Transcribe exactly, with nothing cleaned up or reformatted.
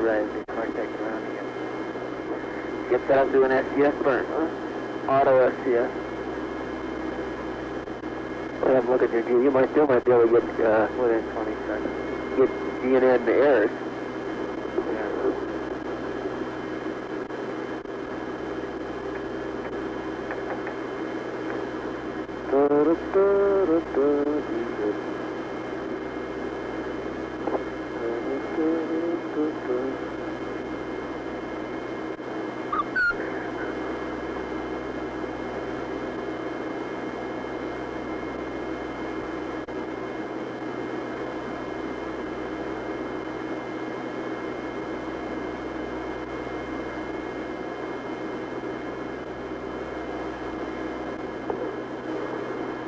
right before I take it around again. Get that I'm doing S C S burn, huh? Auto S C S. Well, have a look at your G. You might still might be able to get uh, within twenty seconds. Get G and N errors. Da, da, da, da, da.